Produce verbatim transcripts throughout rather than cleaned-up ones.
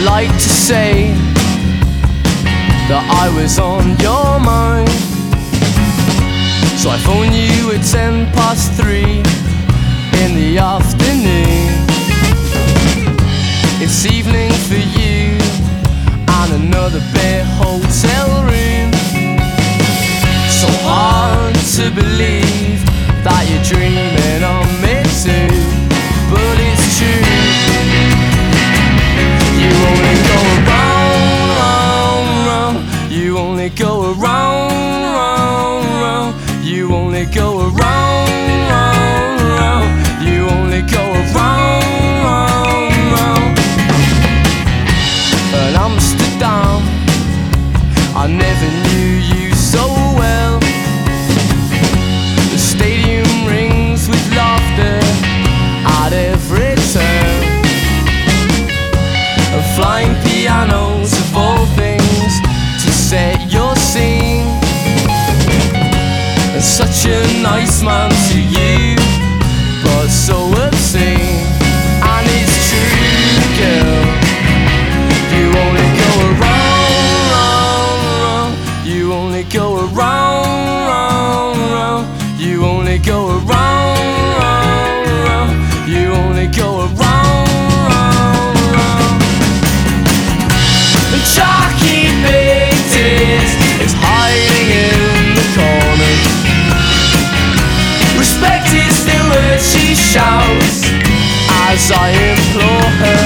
like to say that I was on your mind, so I phoned you at ten past three in the afternoon. It's evening for you and another bare hotel room. So hard to believe that you're dreaming of me too, but it's true. You only go around, round, round. You only go around, round, round. You only go around, round, round. You only go around, round, round. At Amsterdam, I never knew you so well. The stadium rings with laughter at every turn, and flying pianos of all things to set your scene. And such a nice man to you, but so obscene. And it's true, girl, you only go around, round, round. You only go around, round, round. You only go around, round, round. You only go around, round, round. And Jackie Bates is hiding in the corner. Respect is the word she shouts as I implore her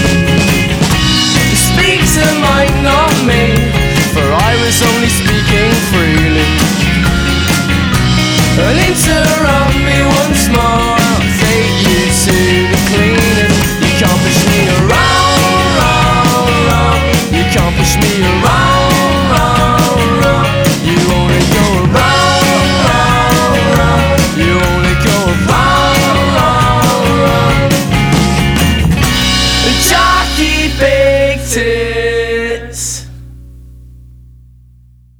to speak to mine, not me, for I was only speaking freely. An inter